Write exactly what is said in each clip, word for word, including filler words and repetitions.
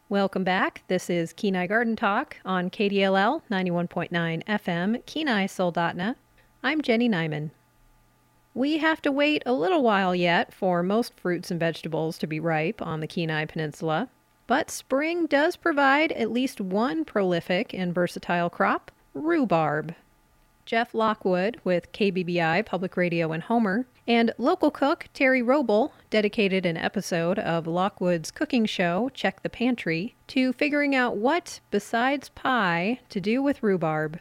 Welcome back. This is Kenai Garden Talk on K D L L ninety-one point nine F M, Kenai Soldotna. I'm Jenny Nyman. We have to wait a little while yet for most fruits and vegetables to be ripe on the Kenai Peninsula, but spring does provide at least one prolific and versatile crop, rhubarb. Jeff Lockwood with K B B I Public Radio in Homer and local cook Terry Roble dedicated an episode of Lockwood's cooking show, Check the Pantry, to figuring out what, besides pie, to do with rhubarb.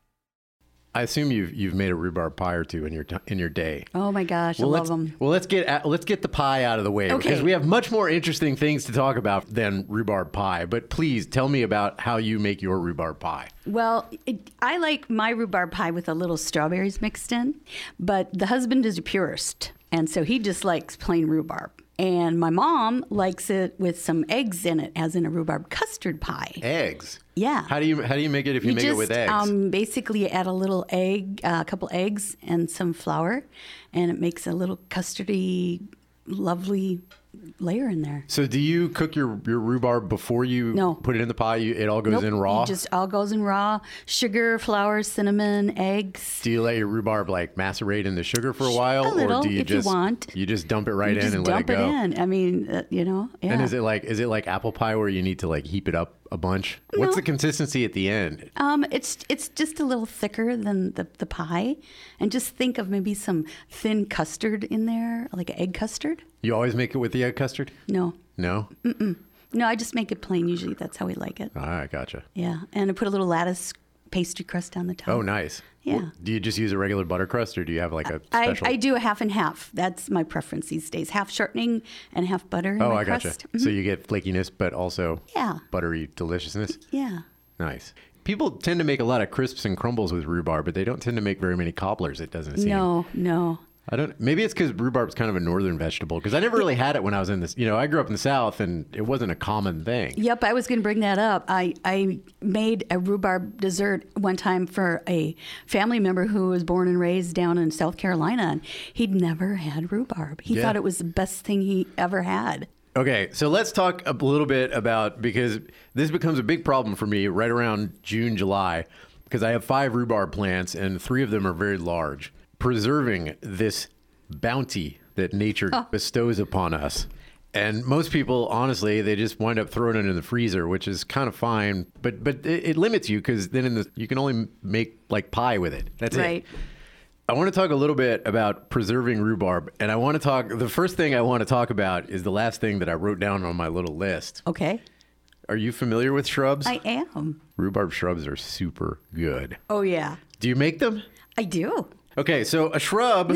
I assume you've you've made a rhubarb pie or two in your t- in your day. Oh my gosh, well, I love them. Well, let's get at, let's get the pie out of the way Okay. because we have much more interesting things to talk about than rhubarb pie. But please tell me about how you make your rhubarb pie. Well, it, I like my rhubarb pie with a little strawberries mixed in, but the husband is a purist, and so he just likes plain rhubarb. And my mom likes it with some eggs in it, as in a rhubarb custard pie. Eggs. Yeah. How do you how do you make it if you, You make just, it with eggs? Um, basically, add a little egg, uh, a couple eggs, and some flour, and it makes a little custardy, lovely layer in there. So do you cook your, your rhubarb before you No. put it in the pie? You, it all goes Nope, in raw? It just all goes in raw. Sugar, flour, cinnamon, eggs. Do you let your rhubarb like macerate in the sugar for a while? A little, or do you if you just want. you just dump it right You in just and let dump it go? in. I mean, uh, you know, yeah. And is it like is it like apple pie where you need to like heap it up a bunch? What's No. the consistency at the end? Um, it's it's just a little thicker than the, the pie, and just think of maybe some thin custard in there, like an egg custard. You always make it with the egg custard? No, No? no, I just make it plain. Usually, that's how we like it. All right, gotcha. Yeah, and I put a little lattice pastry crust on the top. Oh, nice. Yeah. Well, do you just use a regular butter crust or do you have like a I, special? I do a half and half. That's my preference these days. Half shortening and half butter in Oh, my I gotcha. crust. So you get flakiness, but also Yeah. buttery deliciousness. Yeah. Nice. People tend to make a lot of crisps and crumbles with rhubarb, but they don't tend to make very many cobblers, it doesn't seem. No, no. I don't. Maybe it's because rhubarb's kind of a northern vegetable. Because I never really had it when I was in this. You know, I grew up in the South, and it wasn't a common thing. Yep, I was going to bring that up. I, I made a rhubarb dessert one time for a family member who was born and raised down in South Carolina, and he'd never had rhubarb. He Yeah. thought it was the best thing he ever had. Okay, so let's talk a little bit about, because this becomes a big problem for me right around June, July, because I have five rhubarb plants, and three of them are very large. Preserving this bounty that nature Oh. bestows upon us. And most people, honestly, they just wind up throwing it in the freezer, which is kind of fine. But but it, it limits you because then in the you can only make like pie with it. That's Right. it. I want to talk a little bit about preserving rhubarb. And I want to talk, the first thing I want to talk about is the last thing that I wrote down on my little list. Okay. Are you familiar with shrubs? I am. Rhubarb shrubs are super good. Oh, yeah. Do you make them? I do. Okay, so a shrub.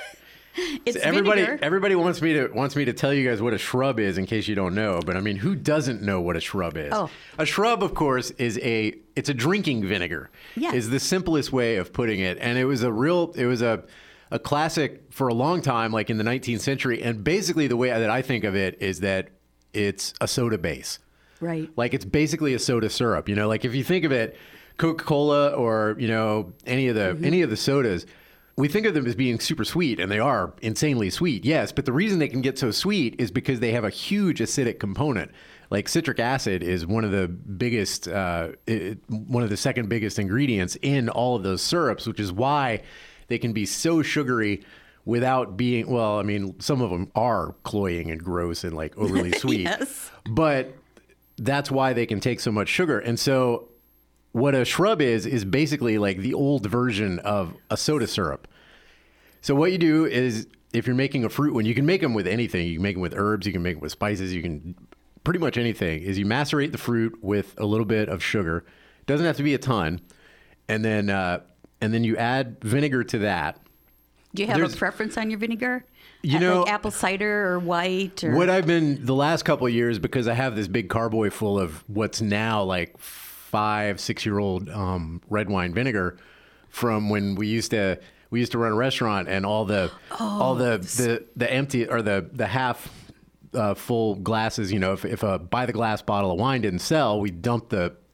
It's everybody vinegar. everybody wants me to wants me to tell you guys what a shrub is in case you don't know, but I mean, who doesn't know what a shrub is? Oh. A shrub, of course, is a it's a drinking vinegar. Yes. Is the simplest way of putting it, and it was a real it was a a classic for a long time, like in the nineteenth century, and basically the way that I think of it is that it's a soda base. Right. Like it's basically a soda syrup, you know, like if you think of it, Coca-Cola or, you know, any of the Mm-hmm. any of the sodas, we think of them as being super sweet, and they are insanely sweet, yes. But the reason they can get so sweet is because they have a huge acidic component. Like citric acid is one of the biggest, uh, it, one of the second biggest ingredients in all of those syrups, which is why they can be so sugary without being, well, I mean, some of them are cloying and gross and like overly sweet. Yes. But that's why they can take so much sugar. And so what a shrub is, is basically like the old version of a soda syrup. So what you do is if you're making a fruit one, you can make them with anything. You can make them with herbs. You can make them with spices. You can pretty much anything is you macerate the fruit with a little bit of sugar. Doesn't have to be a ton. And then, uh, and then you add vinegar to that. Do you have There's- a preference on your vinegar? You Uh, know- like apple cider or white? Or... What I've been the last couple of years, because I have this big carboy full of what's now like five, six year old um, red wine vinegar from when we used to we used to run a restaurant, and all the all the, the the empty or the the half uh, full glasses. You know, if if a by the glass bottle of wine didn't sell, we dumped the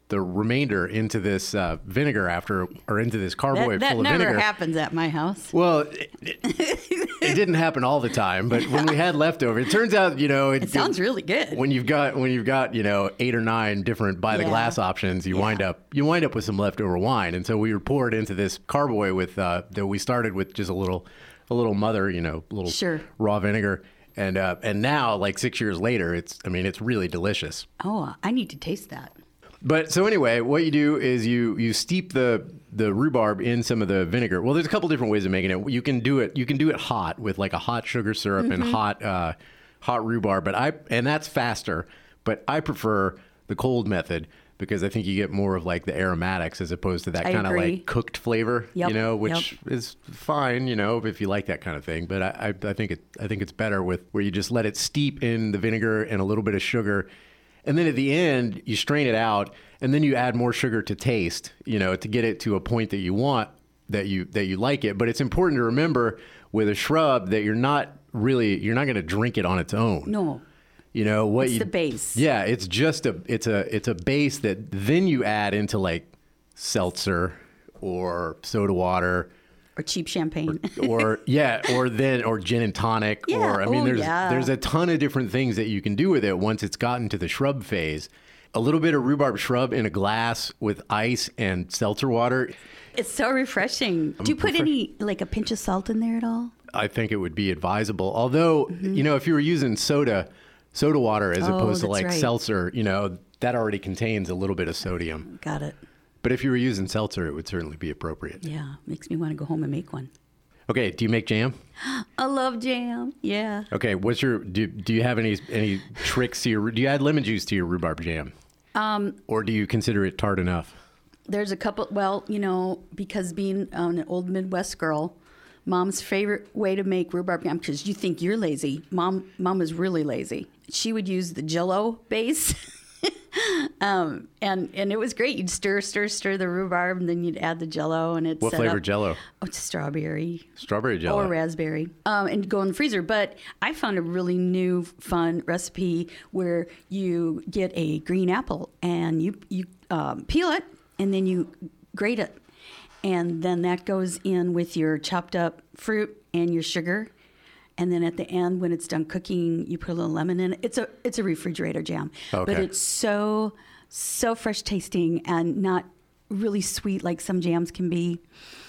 the remainder into this uh, vinegar after, or into this carboy That, that full of never vinegar. happens at my house. Well, it, it, it didn't happen all the time, but when we had leftover, it turns out, you know, it, It sounds really good. when you've got when you've got you know eight or nine different by the Yeah. glass options, you Yeah. wind up you wind up with some leftover wine, and so we were poured into this carboy with uh, that we started with just a little a little mother, you know, little Sure. raw vinegar, and uh, and now like six years later, it's I mean it's really delicious. Oh, I need to taste that. But so anyway, what you do is you you steep the the rhubarb in some of the vinegar. Well, there's a couple different ways of making it. You can do it you can do it hot with like a hot sugar syrup Mm-hmm. and hot uh, hot rhubarb. But I and that's faster. But I prefer the cold method because I think you get more of like the aromatics as opposed to that I kind of agree. like cooked flavor. Yep, You know, which yep. is fine. You know, if you like that kind of thing. But I, I I think it I think it's better with where you just let it steep in the vinegar and a little bit of sugar. And then at the end, you strain it out, and then you add more sugar to taste, you know, to get it to a point that you want, that you that you like it. But it's important to remember with a shrub that you're not really you're not going to drink it on its own. No, You know what? it's you, the base. Yeah, it's just a it's a it's a base that then you add into like seltzer or soda water. Or cheap champagne. or yeah, or then or gin and tonic, Yeah. or I mean, Oh, there's yeah. there's a ton of different things that you can do with it once it's gotten to the shrub phase. A little bit of rhubarb shrub in a glass with ice and seltzer water. It's so refreshing. Do you put any, like a pinch of salt in there at all? I think it would be advisable. Although, you know, if you were using soda, soda water as Mm-hmm. Oh, opposed to that's like right. seltzer, you know, that already contains a little bit of sodium. Got it. But if you were using seltzer, it would certainly be appropriate. Yeah, makes me want to go home and make one. Okay, do you make jam? I love jam. Yeah. Okay, what's your do? Do you have any any tricks to your? Do you add lemon juice to your rhubarb jam? Um, or do you consider it tart enough? There's a couple, well, you know, because being um, an old Midwest girl, Mom's favorite way to make rhubarb jam, because you think you're lazy. Mom, Mom is really lazy. She would use the Jell-O base. um, and and it was great. You'd stir, stir, stir the rhubarb, and then you'd add the Jell-O, and it's What flavor Jell-O? Oh, it's strawberry. Strawberry Jell-O. Or raspberry, um, and go in the freezer. But I found a really new, fun recipe where you get a green apple and you you um, peel it and then you grate it, and then that goes in with your chopped up fruit and your sugar, and then at the end when it's done cooking, you put a little lemon in it. It's a it's a refrigerator jam, Okay. but it's so so fresh tasting and not really sweet like some jams can be.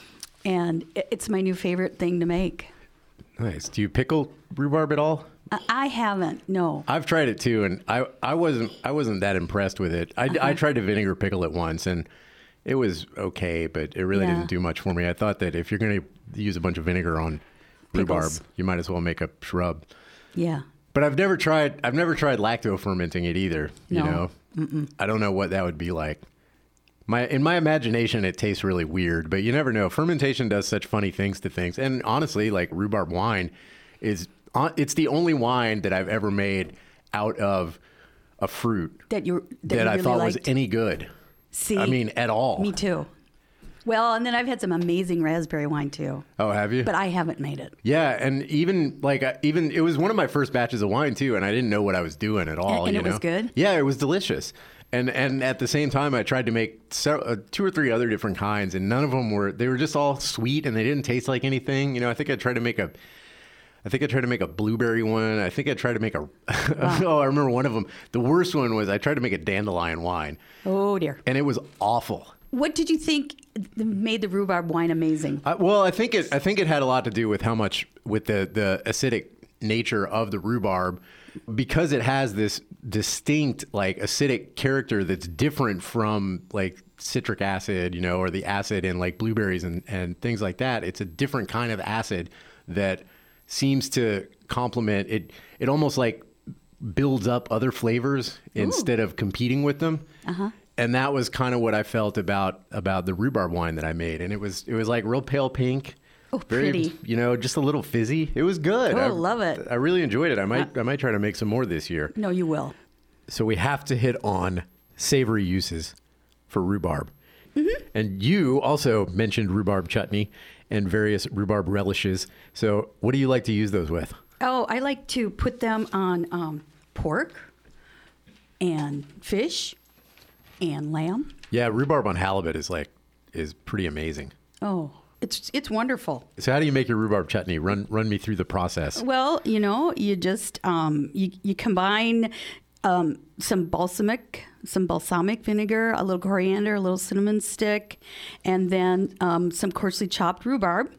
And it- it's my new favorite thing to make. Nice. Do you pickle rhubarb at all? I- I haven't, no. I've tried it too, and I, I wasn't I wasn't that impressed with it. I, Uh-huh. I tried to vinegar pickle it once, and it was okay, but it really Yeah. didn't do much for me. I thought that if you're going to use a bunch of vinegar on rhubarb, Pickles. you might as well make a shrub. Yeah. But I've never tried I've never tried lacto fermenting it either. You No. know, Mm-mm. I don't know what that would be like. My in my imagination, it tastes really weird, but you never know. Fermentation does such funny things to things, and honestly, like rhubarb wine is on- it's the only wine that I've ever made out of a fruit That you that, that you I really thought liked. was any good. See, I mean, at all. me too. Well, and then I've had some amazing raspberry wine too, Oh, have you? but I haven't made it. Yeah, and even like uh, even it was one of my first batches of wine too, and I didn't know what I was doing at all. And- and you it was know? good? Yeah, it was delicious. And and at the same time, I tried to make so, uh, two or three other different kinds, and none of them were. They were just all sweet, and they didn't taste like anything. You know, I think I tried to make a. I think I tried to make a blueberry one. I think I tried to make a. oh, I remember one of them. The worst one was I tried to make a dandelion wine, Oh dear. and it was awful. What did you think made the rhubarb wine amazing? I, well, I think it. I think it had a lot to do with how much with the the acidic nature of the rhubarb, because it has this distinct like acidic character that's different from like citric acid, you know, or the acid in like blueberries and and things like that. It's a different kind of acid that seems to complement it. It almost like builds up other flavors instead of competing with them. Uh-huh. And that was kind of what I felt about about the rhubarb wine that I made, and it was it was like real pale pink, Oh, very, pretty. you know, just a little fizzy. It was good. Oh, I love it. I really enjoyed it. I might I might try to make some more this year. No, you will. So we have to hit on savory uses for rhubarb. Mm-hmm. And you also mentioned rhubarb chutney and various rhubarb relishes. So what do you like to use those with? Oh, I like to put them on um, pork and fish and lamb. Yeah, rhubarb on halibut is like is pretty amazing. Oh, it's it's wonderful. So how do you make your rhubarb chutney? Run run me through the process. Well, you know, you just um, you you combine um, some balsamic, some balsamic vinegar, a little coriander, a little cinnamon stick, and then um, some coarsely chopped rhubarb.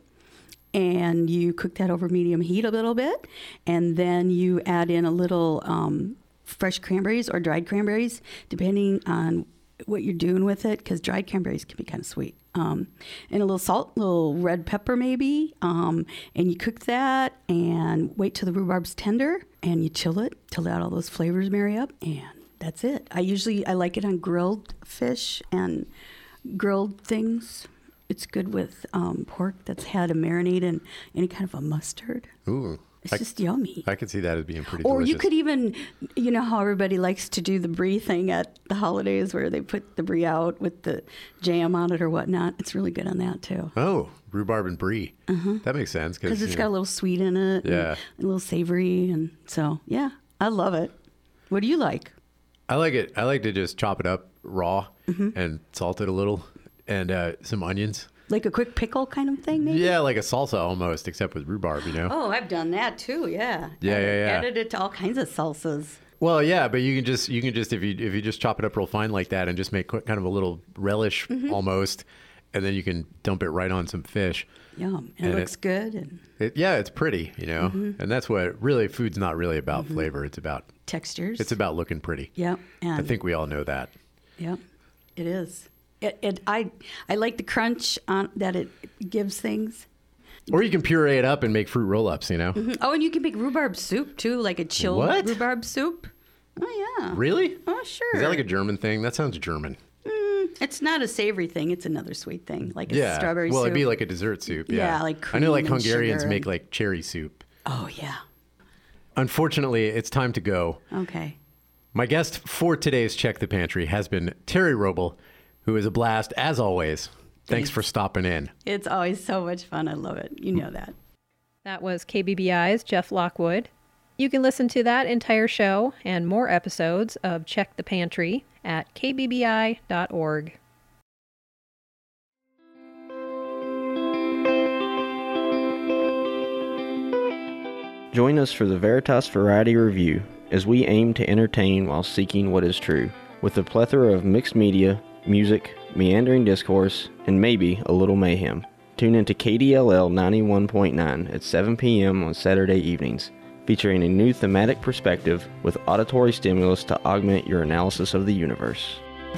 And you cook that over medium heat a little bit, and then you add in a little um, fresh cranberries or dried cranberries, depending on what you're doing with it, because dried cranberries can be kind of sweet. Um, and a little salt, a little red pepper maybe, um, and you cook that and wait till the rhubarb's tender, and you chill it till all those flavors marry up, and that's it. I usually I like it on grilled fish and grilled things. It's good with um, pork that's had a marinade and any kind of a mustard. Ooh. It's I, just yummy. I could see that as being pretty Or delicious. you could even, you know how everybody likes to do the brie thing at the holidays where they put the brie out with the jam on it or whatnot. It's really good on that too. Oh, rhubarb and brie. Uh-huh. That makes sense. Because it's you got know, a little sweet in it. Yeah. And a little savory. And so, yeah, I love it. What do you like? I like it. I like to just chop it up raw Mm-hmm. and salt it a little and uh, some onions. Like a quick pickle kind of thing, maybe? Yeah, like a salsa almost, except with rhubarb, you know? Oh, I've done that too, yeah. Yeah, added, yeah, yeah. Added it to all kinds of salsas. Well, yeah, but you can just you can just if you if you just chop it up real fine like that and just make kind of a little relish Mm-hmm. almost, and then you can dump it right on some fish. Yum. And, And it looks it- good. And It, yeah, it's pretty, you know, Mm-hmm. and that's what really food's not really about flavor. It's about textures. it's about looking pretty. Yep. And I think we all know that. Yep, it is. It, it I I like the crunch on that it gives things. Or you can puree it up and make fruit roll-ups, you know? Oh, and you can make rhubarb soup too, like a chilled What? rhubarb soup. Oh yeah. Really? Oh sure. Is that like a German thing? That sounds German. It's not a savory thing. It's another sweet thing, like a Yeah. strawberry well, soup. it'd be like a dessert soup. Yeah, Yeah, like I know, like cream and Hungarians sugar make and- like cherry soup. Oh yeah. Unfortunately, it's time to go. Okay. My guest for today's Check the Pantry has been Terry Roble, who is a blast as always. Thanks Thanks. for stopping in. It's always so much fun. I love it. You know that. That was K B B I's Jeff Lockwood. You can listen to that entire show and more episodes of Check the Pantry at k b b i dot org. Join us for the Veritas Variety Review as we aim to entertain while seeking what is true, with a plethora of mixed media, music, meandering discourse, and maybe a little mayhem. Tune into K D L L ninety-one point nine at seven p.m. on Saturday evenings, featuring a new thematic perspective with auditory stimulus to augment your analysis of the universe.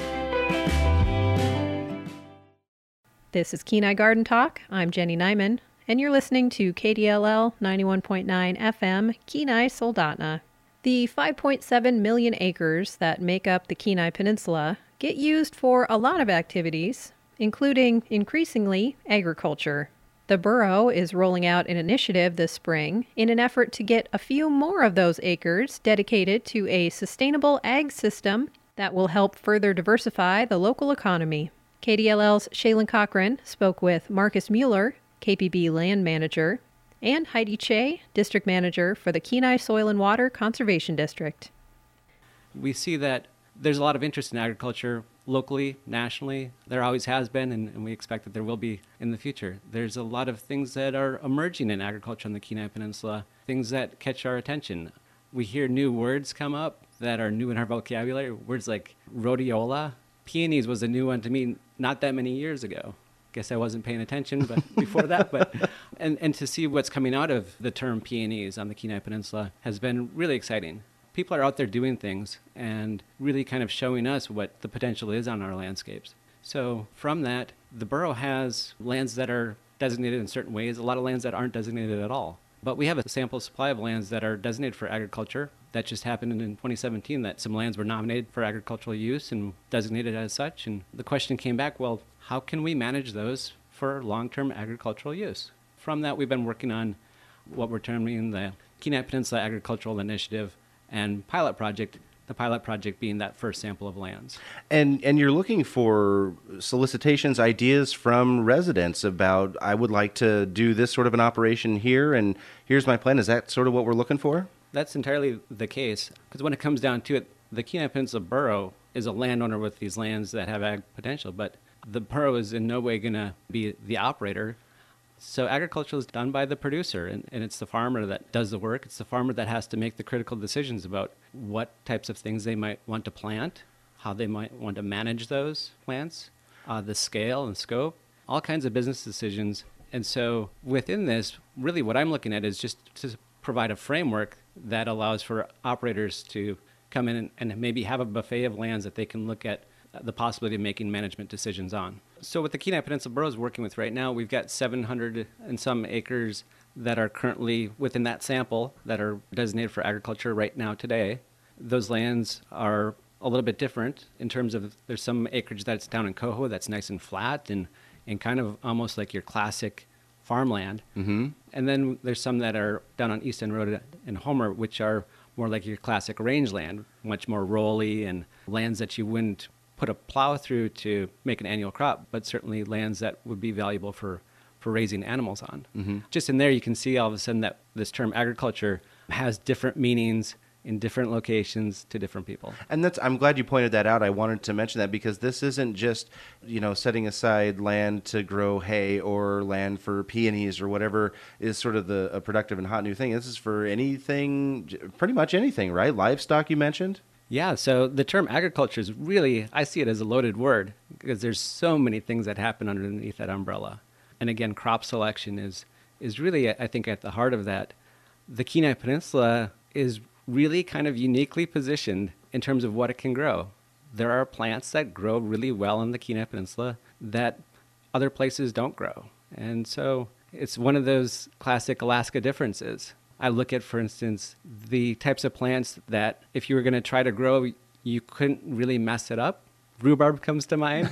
This is Kenai Garden Talk. I'm Jenny Nyman, and you're listening to K D L L ninety-one point nine F M, Kenai Soldotna. The five point seven million acres that make up the Kenai Peninsula get used for a lot of activities, including, increasingly, agriculture. The borough is rolling out an initiative this spring in an effort to get a few more of those acres dedicated to a sustainable ag system that will help further diversify the local economy. K D L L's Shaylin Cochran spoke with Marcus Mueller, K P B land manager, and Heidi Che, district manager for the Kenai Soil and Water Conservation District. We see that there's a lot of interest in agriculture locally, nationally. There always has been, and, and we expect that there will be in the future. There's a lot of things that are emerging in agriculture on the Kenai Peninsula, things that catch our attention. We hear new words come up that are new in our vocabulary, words like rhodiola. Peonies was a new one to me not that many years ago. Guess I wasn't paying attention but before that. But and, and to see what's coming out of the term peonies on the Kenai Peninsula has been really exciting. People are out there doing things and really kind of showing us what the potential is on our landscapes. So from that, the borough has lands that are designated in certain ways, a lot of lands that aren't designated at all. But we have a sample supply of lands that are designated for agriculture. That just happened in twenty seventeen, that some lands were nominated for agricultural use and designated as such. And the question came back, well, how can we manage those for long-term agricultural use? From that, we've been working on what we're terming the Kenai Peninsula Agricultural Initiative and pilot project, the pilot project being that first sample of lands. And and you're looking for solicitations, ideas from residents about, I would like to do this sort of an operation here, and here's my plan. Is that sort of what we're looking for? That's entirely the case, because when it comes down to it, the Kenai Peninsula Borough is a landowner with these lands that have ag potential, but the borough is in no way going to be the operator. So agriculture is done by the producer, and, and it's the farmer that does the work. It's the farmer that has to make the critical decisions about what types of things they might want to plant, how they might want to manage those plants, uh, the scale and scope, all kinds of business decisions. And so within this, really what I'm looking at is just to provide a framework that allows for operators to come in and, and maybe have a buffet of lands that they can look at the possibility of making management decisions on. So what the Kenai Peninsula Borough is working with right now, we've got seven hundred and some acres that are currently within that sample that are designated for agriculture right now today. Those lands are a little bit different in terms of there's some acreage that's down in Coho that's nice and flat and, and kind of almost like your classic farmland. Mm-hmm. And then there's some that are down on East End Road in Homer, which are more like your classic rangeland, much more rolly and lands that you wouldn't put a plow through to make an annual crop, but certainly lands that would be valuable for, for raising animals on. Mm-hmm. Just in there, you can see all of a sudden that this term agriculture has different meanings in different locations to different people. And that's, I'm glad you pointed that out. I wanted to mention that because this isn't just, you know, setting aside land to grow hay or land for peonies or whatever is sort of the a productive and hot new thing. This is for anything, pretty much anything, right? Livestock you mentioned? Yeah, so the term agriculture is really, I see it as a loaded word because there's so many things that happen underneath that umbrella. And again, crop selection is, is really, I think, at the heart of that. The Kenai Peninsula is really kind of uniquely positioned in terms of what it can grow. There are plants that grow really well in the Kenai Peninsula that other places don't grow. And so it's one of those classic Alaska differences. I look at, for instance, the types of plants that if you were going to try to grow, you couldn't really mess it up. Rhubarb comes to mind.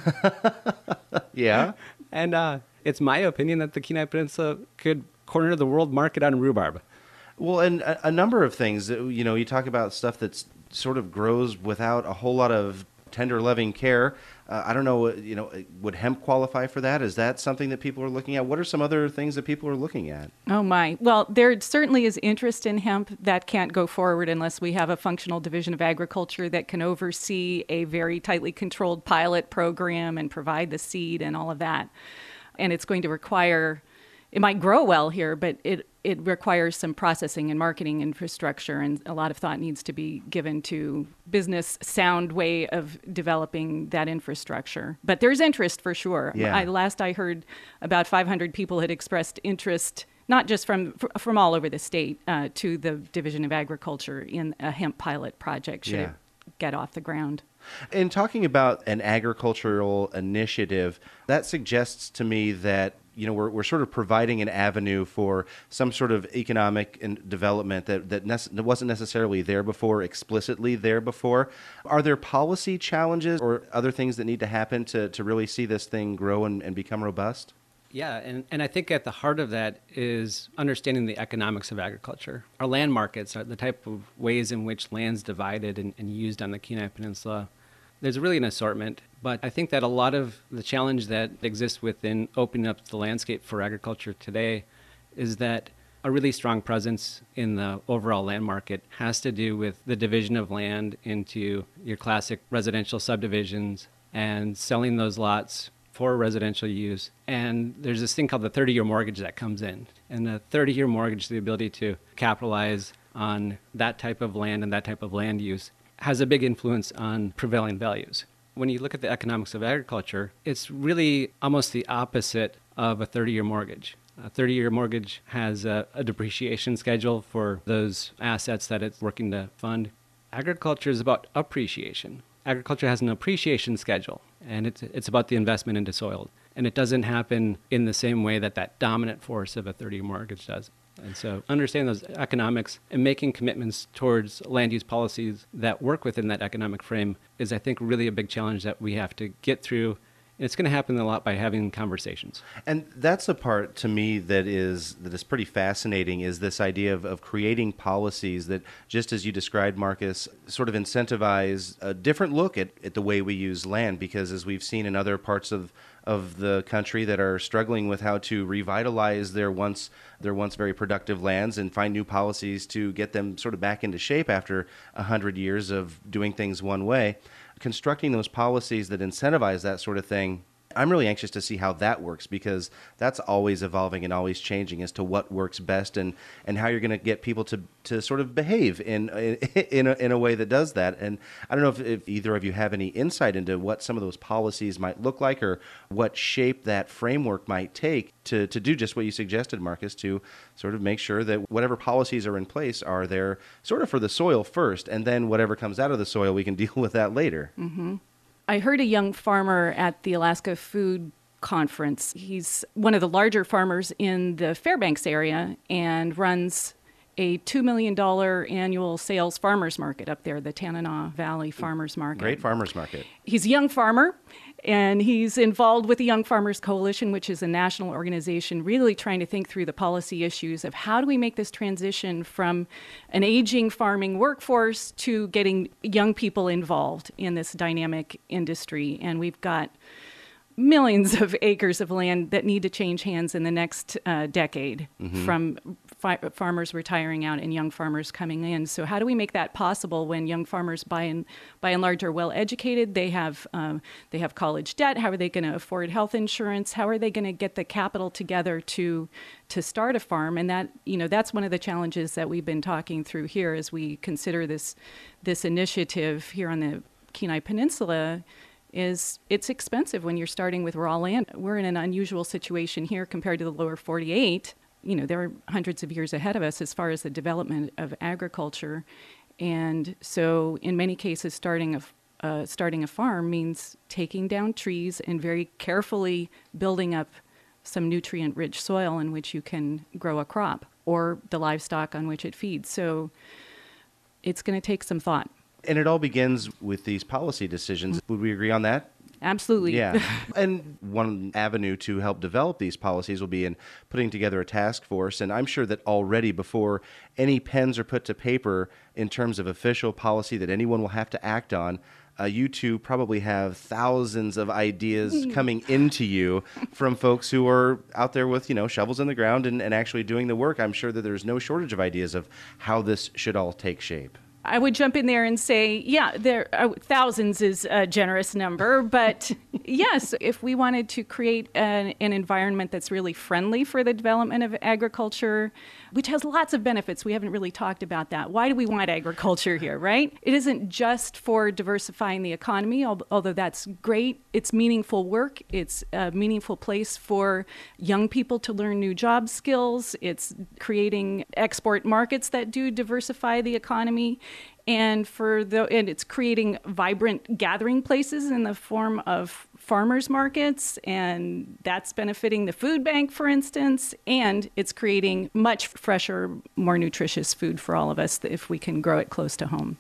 Yeah. And uh, it's my opinion that the Kenai Peninsula could corner the world market on rhubarb. Well, and a, a number of things, you know, you talk about stuff that's sort of grows without a whole lot of tender, loving care. Uh, I don't know, you know, would hemp qualify for that? Is that something that people are looking at? What are some other things that people are looking at? Oh, my. Well, there certainly is interest in hemp. That can't go forward unless we have a functional division of agriculture that can oversee a very tightly controlled pilot program and provide the seed and all of that. And it's going to require, it might grow well here, but it it requires some processing and marketing infrastructure, and a lot of thought needs to be given to business sound way of developing that infrastructure. But there's interest for sure. Yeah. I, last I heard, about five hundred people had expressed interest, not just from from all over the state, uh, to the Division of Agriculture in a hemp pilot project should Yeah. it get off the ground. In talking about an agricultural initiative, that suggests to me that, you know, we're we're sort of providing an avenue for some sort of economic and development that that, nece- that wasn't necessarily there before, explicitly there before. Are there policy challenges or other things that need to happen to, to really see this thing grow and, and become robust? Yeah, and, and I think at the heart of that is understanding the economics of agriculture. Our land markets are the type of ways in which land's divided and, and used on the Kenai Peninsula. There's really an assortment, but I think that a lot of the challenge that exists within opening up the landscape for agriculture today is that a really strong presence in the overall land market has to do with the division of land into your classic residential subdivisions and selling those lots for residential use. And there's this thing called the thirty-year mortgage that comes in. And the thirty-year mortgage, the ability to capitalize on that type of land and that type of land use, has a big influence on prevailing values. When you look at the economics of agriculture, it's really almost the opposite of a thirty-year mortgage. A thirty-year mortgage has a, a depreciation schedule for those assets that it's working to fund. Agriculture is about appreciation. Agriculture has an appreciation schedule, and it's it's about the investment into soil. And it doesn't happen in the same way that that dominant force of a thirty-year mortgage does. And so understanding those economics and making commitments towards land use policies that work within that economic frame is, I think, really a big challenge that we have to get through. And it's going to happen a lot by having conversations. And that's the part to me that is that is pretty fascinating, is this idea of, of creating policies that, just as you described, Marcus, sort of incentivize a different look at, at the way we use land. Because as we've seen in other parts of, of the country that are struggling with how to revitalize their once their once very productive lands and find new policies to get them sort of back into shape after a hundred years of doing things one way, constructing those policies that incentivize that sort of thing, I'm really anxious to see how that works, because that's always evolving and always changing as to what works best and, and how you're going to get people to, to sort of behave in in a, in a way that does that. And I don't know if, if either of you have any insight into what some of those policies might look like, or what shape that framework might take to, to do just what you suggested, Marcus, to sort of make sure that whatever policies are in place are there sort of for the soil first, and then whatever comes out of the soil, we can deal with that later. Mm-hmm. I heard a young farmer at the Alaska Food Conference. He's one of the larger farmers in the Fairbanks area and runs a two million dollars annual sales farmers market up there, the Tanana Valley Farmers Market. Great farmers market. He's a young farmer, and he's involved with the Young Farmers Coalition, which is a national organization really trying to think through the policy issues of how do we make this transition from an aging farming workforce to getting young people involved in this dynamic industry. And we've got millions of acres of land that need to change hands in the next uh, decade mm-hmm. from fi- farmers retiring out and young farmers coming in. So how do we make that possible when young farmers, by and by and large, are well educated? They have um, they have college debt. How are they going to afford health insurance? How are they going to get the capital together to to start a farm? And that you know that's one of the challenges that we've been talking through here as we consider this this initiative here on the Kenai Peninsula. Is it's expensive when you're starting with raw land. We're in an unusual situation here compared to the lower forty-eight. You know, there are hundreds of years ahead of us as far as the development of agriculture. And so in many cases, starting a, uh, starting a farm means taking down trees and very carefully building up some nutrient-rich soil in which you can grow a crop or the livestock on which it feeds. So it's going to take some thought. And it all begins with these policy decisions. Would we agree on that? Absolutely. Yeah. And one avenue to help develop these policies will be in putting together a task force. And I'm sure that already before any pens are put to paper in terms of official policy that anyone will have to act on, uh, you two probably have thousands of ideas coming into you from folks who are out there with, you know, shovels in the ground and, and actually doing the work. I'm sure that there's no shortage of ideas of how this should all take shape. I would jump in there and say, yeah, there uh, thousands is a generous number, but yes, if we wanted to create an, an environment that's really friendly for the development of agriculture, which has lots of benefits. We haven't really talked about that. Why do we want agriculture here, right? It isn't just for diversifying the economy, although that's great. It's meaningful work. It's a meaningful place for young people to learn new job skills. It's creating export markets that do diversify the economy. And for the and it's creating vibrant gathering places in the form of farmers markets, and that's benefiting the food bank, for instance, and it's creating much fresher, more nutritious food for all of us if we can grow it close to home.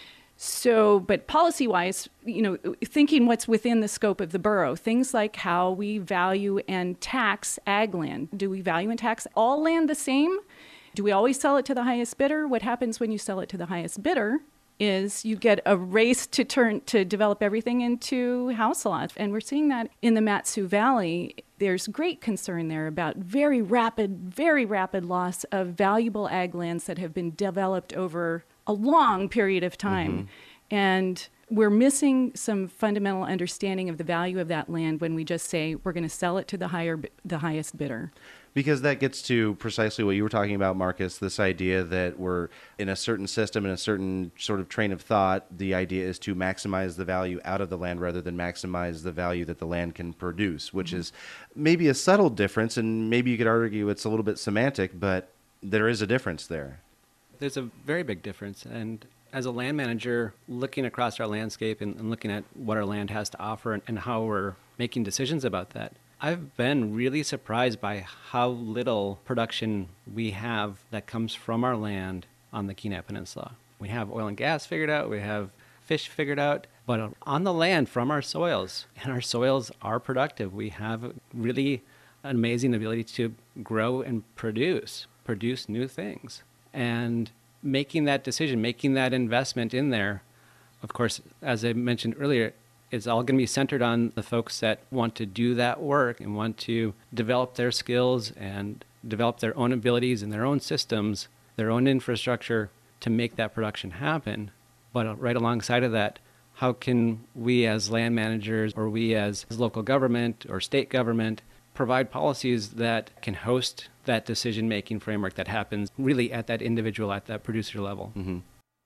So, but policy-wise, you know, thinking what's within the scope of the borough, things like how we value and tax ag land. Do we value and tax all land the same? Do we always sell it to the highest bidder? What happens when you sell it to the highest bidder is you get a race to turn to develop everything into house lots. And we're seeing that in the Mat-Su Valley. There's great concern there about very rapid, very rapid loss of valuable ag lands that have been developed over a long period of time. Mm-hmm. And we're missing some fundamental understanding of the value of that land when we just say we're going to sell it to the higher, the highest bidder. Because that gets to precisely what you were talking about, Marcus, this idea that we're in a certain system, in a certain sort of train of thought. The idea is to maximize the value out of the land rather than maximize the value that the land can produce, which mm-hmm. is maybe a subtle difference, and maybe you could argue it's a little bit semantic, but there is a difference there. There's a very big difference, and as a land manager, looking across our landscape and, and looking at what our land has to offer and, and how we're making decisions about that, I've been really surprised by how little production we have that comes from our land on the Kenai Peninsula. We have oil and gas figured out, we have fish figured out, but on the land from our soils, and our soils are productive. We have really an amazing ability to grow and produce, produce new things. And making that decision, making that investment in there, of course, as I mentioned earlier, it's all going to be centered on the folks that want to do that work and want to develop their skills and develop their own abilities and their own systems, their own infrastructure to make that production happen. But right alongside of that, how can we as land managers or we as local government or state government provide policies that can host that decision-making framework that happens really at that individual, at that producer level. Mm-hmm.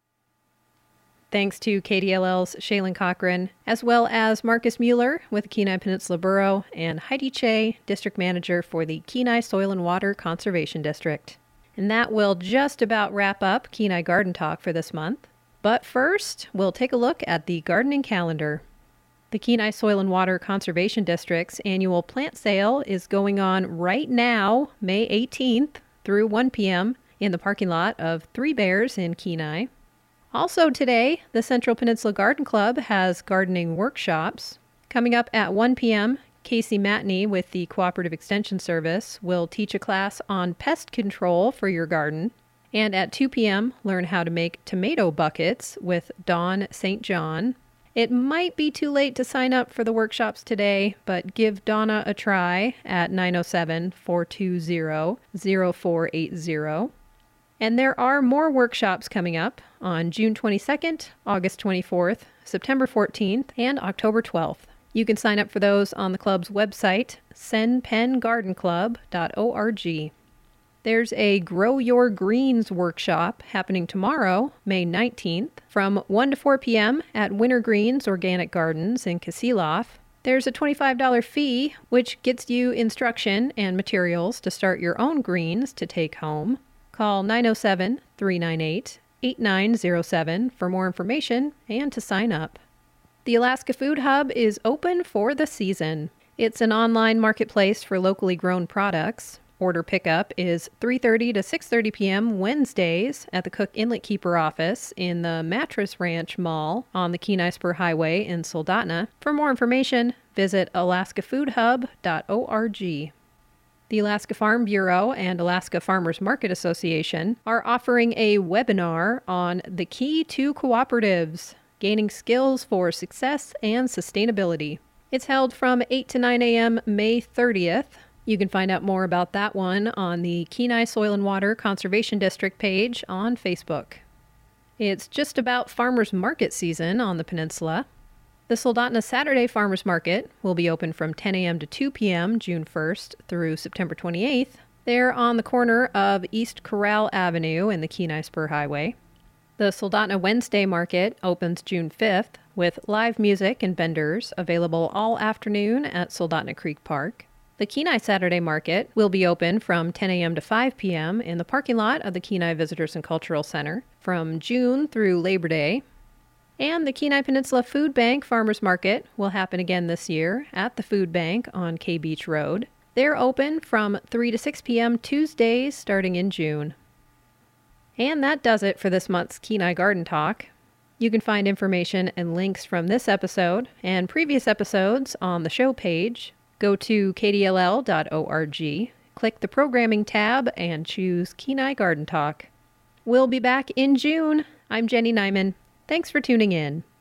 Thanks to K D L L's Shaylin Cochran, as well as Marcus Mueller with Kenai Peninsula Borough and Heidi Che, District Manager for the Kenai Soil and Water Conservation District. And that will just about wrap up Kenai Garden Talk for this month. But first, we'll take a look at the gardening calendar. The Kenai Soil and Water Conservation District's annual plant sale is going on right now, May eighteenth through one p.m. in the parking lot of Three Bears in Kenai. Also today, the Central Peninsula Garden Club has gardening workshops. Coming up at one p.m., Casey Matney with the Cooperative Extension Service will teach a class on pest control for your garden. And at two p.m., learn how to make tomato buckets with Dawn Saint John. It might be too late to sign up for the workshops today, but give Donna a try at nine oh seven, four two zero, zero four eight zero. And there are more workshops coming up on June twenty-second, August twenty-fourth, September fourteenth, and October twelfth. You can sign up for those on the club's website, sen pen garden club dot org. There's a Grow Your Greens workshop happening tomorrow, May nineteenth, from one to four p.m. at Winter Greens Organic Gardens in Kasilof. There's a twenty-five dollars fee, which gets you instruction and materials to start your own greens to take home. Call nine oh seven, three nine eight, eight nine oh seven for more information and to sign up. The Alaska Food Hub is open for the season. It's an online marketplace for locally grown products. Order pickup is three thirty to six thirty p.m. Wednesdays at the Cook Inlet Keeper office in the Mattress Ranch Mall on the Kenai Spur Highway in Soldotna. For more information, visit alaska food hub dot org. The Alaska Farm Bureau and Alaska Farmers Market Association are offering a webinar on the key to cooperatives, gaining skills for success and sustainability. It's held from eight to nine a.m. May thirtieth. You can find out more about that one on the Kenai Soil and Water Conservation District page on Facebook. It's just about farmers market season on the peninsula. The Soldotna Saturday Farmers Market will be open from ten a.m. to two p.m. June first through September twenty-eighth. They're on the corner of East Corral Avenue and the Kenai Spur Highway. The Soldotna Wednesday Market opens June fifth with live music and vendors available all afternoon at Soldotna Creek Park. The Kenai Saturday Market will be open from ten a.m. to five p.m. in the parking lot of the Kenai Visitors and Cultural Center from June through Labor Day. And the Kenai Peninsula Food Bank Farmers Market will happen again this year at the Food Bank on K Beach Road. They're open from three to six p.m. Tuesdays starting in June. And that does it for this month's Kenai Garden Talk. You can find information and links from this episode and previous episodes on the show page. Go to k d l l dot org, click the Programming tab, and choose Kenai Garden Talk. We'll be back in June. I'm Jenny Nyman. Thanks for tuning in.